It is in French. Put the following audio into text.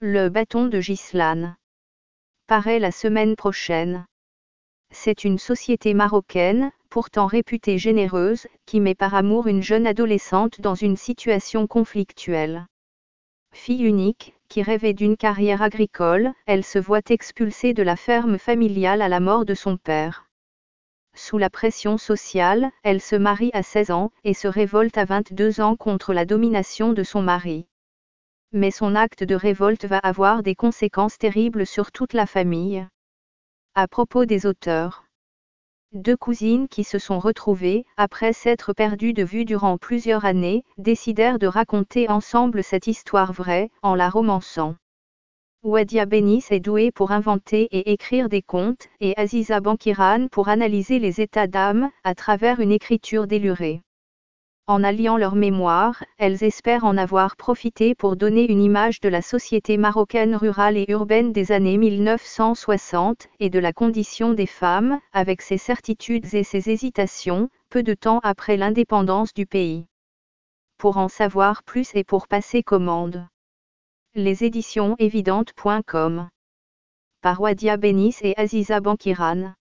Le bâton de Ghislaine paraît la semaine prochaine. C'est une société marocaine, pourtant réputée généreuse, qui met par amour une jeune adolescente dans une situation conflictuelle. Fille unique, qui rêvait d'une carrière agricole, elle se voit expulsée de la ferme familiale à la mort de son père. Sous la pression sociale, elle se marie à 16 ans, et se révolte à 22 ans contre la domination de son mari. Mais son acte de révolte va avoir des conséquences terribles sur toute la famille. À propos des auteurs. Deux cousines qui se sont retrouvées, après s'être perdues de vue durant plusieurs années, décidèrent de raconter ensemble cette histoire vraie, en la romançant. Wadia Benis est douée pour inventer et écrire des contes, et Aziza Bankiran pour analyser les états d'âme, à travers une écriture délurée. En alliant leur mémoire, elles espèrent en avoir profité pour donner une image de la société marocaine rurale et urbaine des années 1960, et de la condition des femmes, avec ses certitudes et ses hésitations, peu de temps après l'indépendance du pays. Pour en savoir plus et pour passer commande. Les éditions évidentes.com. Par Wadia Benis et Aziza Bankiran.